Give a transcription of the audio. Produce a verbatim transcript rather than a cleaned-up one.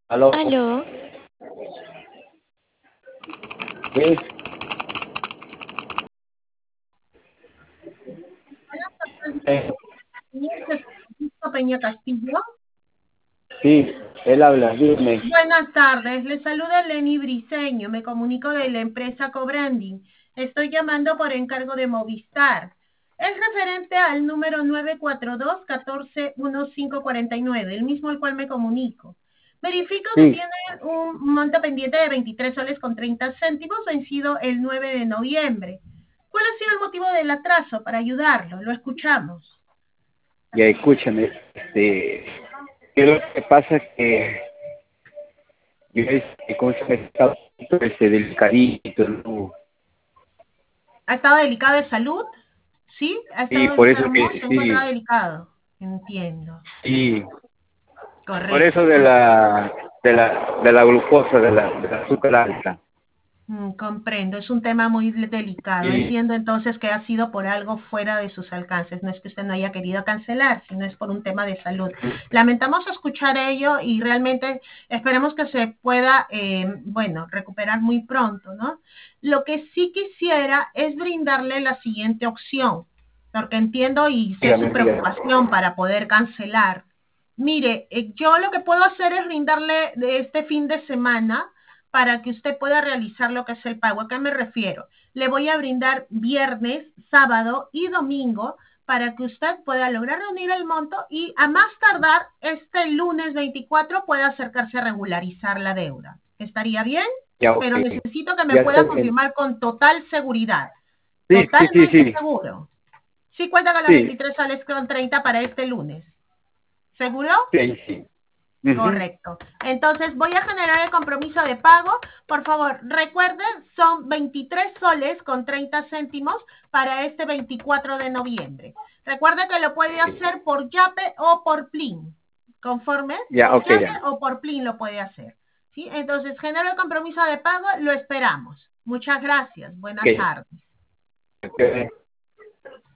Aló, Aló, sí, eh, Francisco Peña Castillo. sí, él habla, dime. Buenas tardes, le saluda Lenny Briceño, me comunico de la empresa Cobranding. Estoy llamando por encargo de Movistar. Es referente al número nueve cuatro dos, uno cuatro uno cinco cuatro nueve, el mismo al cual me comunico. Verifico que Sí, tiene un monto pendiente de veintitrés soles con treinta céntimos vencido el nueve de noviembre. ¿Cuál ha sido el motivo del atraso para ayudarlo? Lo escuchamos. ya escúchame, este, ¿qué es lo que pasa? Que yo, este, ¿cómo se llama? Estaba este, delicadito, ¿no? ¿Ha estado delicado de salud? ¿Sí? ¿Ha Sí, estado por eso enfermo? que, ¿Se ha sí, encontrado delicado? Entiendo. sí, por Correcto. eso de la, de la, de la glucosa, de la, de la azúcar alta. Mm, comprendo, es un tema muy delicado. Sí, Entiendo entonces que ha sido por algo fuera de sus alcances. No es que usted no haya querido cancelar, sino es por un tema de salud. Lamentamos escuchar ello y realmente esperemos que se pueda, eh, bueno, recuperar muy pronto, ¿no? Lo que sí quisiera es brindarle la siguiente opción, porque entiendo y sé su dígame, dígame. preocupación para poder cancelar. Mire, eh, yo lo que puedo hacer es brindarle de este fin de semana para que usted pueda realizar lo que es el pago. ¿A qué me refiero? Le voy a brindar viernes, sábado y domingo para que usted pueda lograr reunir el monto y a más tardar este lunes veinticuatro pueda acercarse a regularizar la deuda. ¿Estaría bien? Ya, ok, Pero necesito que me ya está pueda bien. confirmar con total seguridad. Sí, sí, sí, Totalmente sí, seguro. Sí cuenta con las sí, veintitrés soles con treinta para este lunes. ¿Seguro? sí, sí. Ujú. Correcto. Entonces voy a generar el compromiso de pago. Por favor, recuerden, son veintitrés soles con treinta céntimos para este veinticuatro de noviembre. Recuerde que lo puede hacer por Yape o por Plin. ¿Conforme? Ya, Por ok, Yape ya. o por Plin lo puede hacer. ¿Sí? Entonces, genero el compromiso de pago, lo esperamos. Muchas gracias. Buenas Ok. tardes. Ok.